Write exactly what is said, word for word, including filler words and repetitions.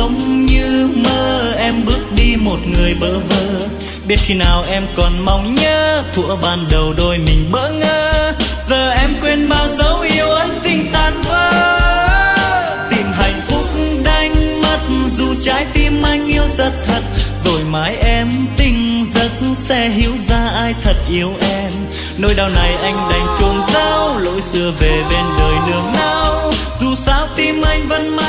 không như mơ, em bước đi một người bơ vơ. Biết khi nào em còn mong nhớ, thuở ban đầu đôi mình bỡ ngỡ. Giờ em quên bao dấu yêu ân tình tan vỡ. Tìm hạnh phúc đánh mất, dù trái tim anh yêu rất thật. Rồi mai em tỉnh giấc sẽ hiểu ra ai thật yêu em. Nỗi đau này anh đành chôn giấu, lỗi xưa về bên đời nương náu. Dù sao tim anh vẫn mãi